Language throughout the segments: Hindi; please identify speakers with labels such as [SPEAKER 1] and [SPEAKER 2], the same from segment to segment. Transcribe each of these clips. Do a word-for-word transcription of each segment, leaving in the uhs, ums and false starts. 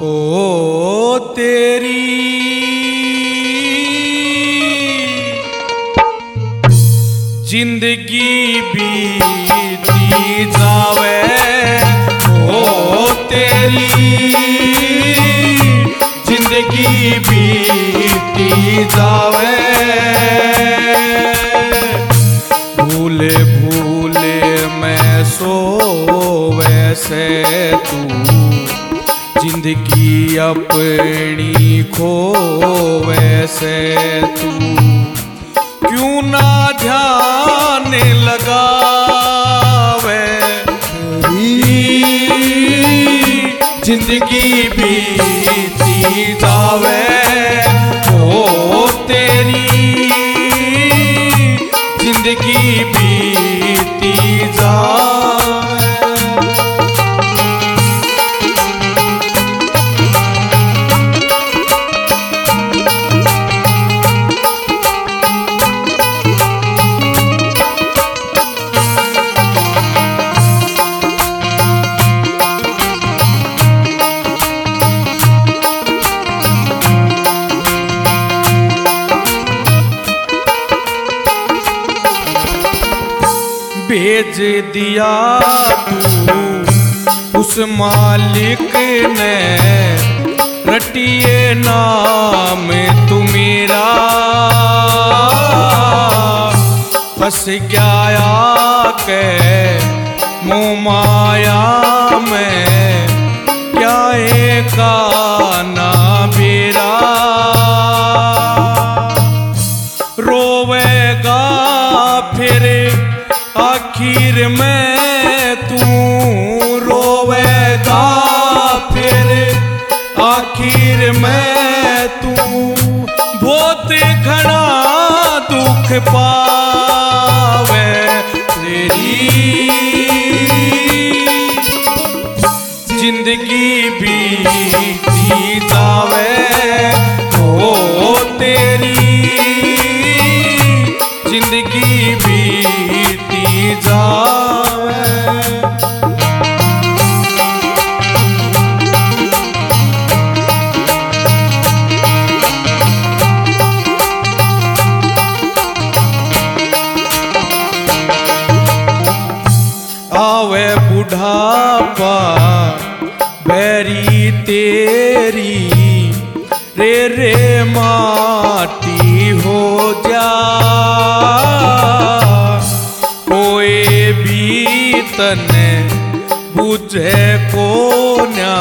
[SPEAKER 1] ओ तेरी जिंदगी बीती जावे, ओ तेरी जिंदगी बीती जावे। भूले भूले मैं सोवे से तू जिंदगी अपनी खोवे से तू क्यों ना ध्यान लगावे। जिंदगी बीती जावे, ओ तेरी जिंदगी बीती जावे। भेज दिया तू उस मालिक ने, रटिए नाम तू मेरा। फंस गया के मोह माया में, क्या एक ना बेरा। रोवेगा फिर आखिर में तू, रोवेगा फिर आखिर में तू। बहुत घना दुख पावे तेरी जिंदगी बीती जावे, ओ तेरी जिंदगी बीती जावे। आवे बुढ़ापा बैरी तेरी, रे रे माटी हो जा। कोई भी तने बुझे को न्या,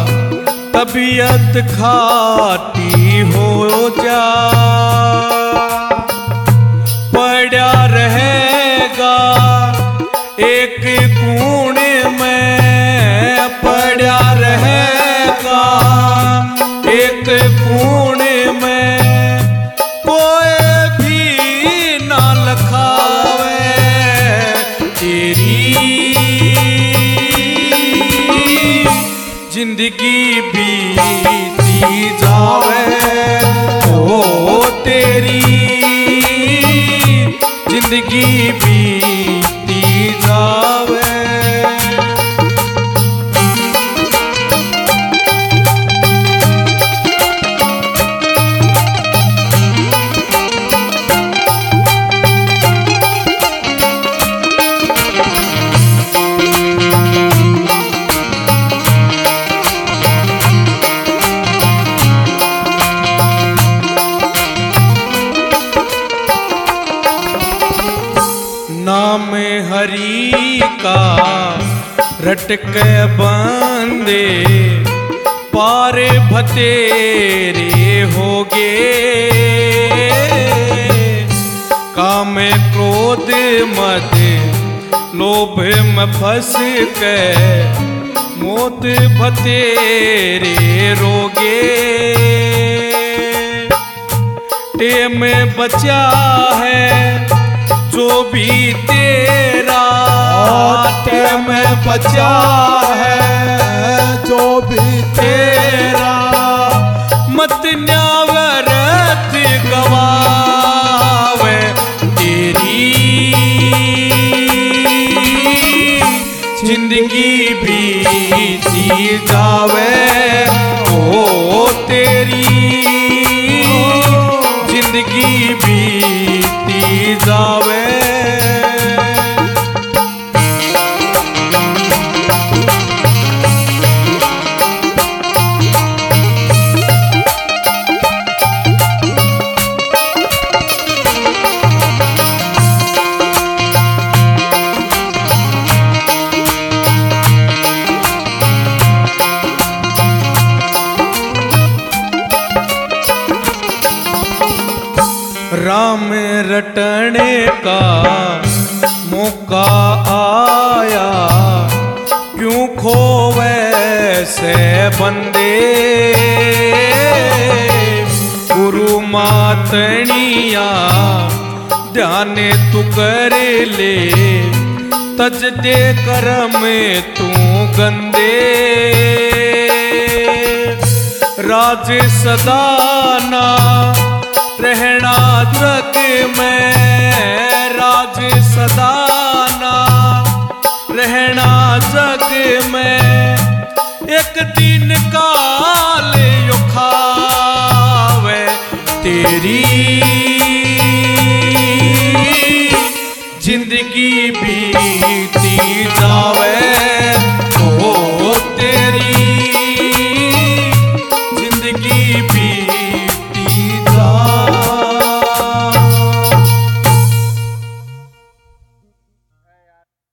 [SPEAKER 1] तबीयत खाटी हो जा। पड़ा रहेगा एक कूण में, पड़ा रहेगा एक कूण में। कोई भी ना लखावे तेरी जिंदगी बीती जावे, ओ तेरी जिंदगी बीती जावे। नाम हरि का रट के बंदे, पार भतेरे होगे। काम क्रोध मद लोभ में फंस के, मौत भतेरे रोगे। टेम बचा है जो भी तेरा,
[SPEAKER 2] टेम बचा है जो भी तेरा।
[SPEAKER 1] मत न्यावरत गवावे तेरी जिंदगी बीती जावे, श्याम रटने का मौका आया, क्यों खोवे से बंदे गुरु मातनिया ध्यान तू कर ले, तज दे कर्म तू गंदे। राज सदाना रहना जग में, राज सदाना रहना जग में, एक दिन काल यो खावे तेरी जिंदगी बीती जावे।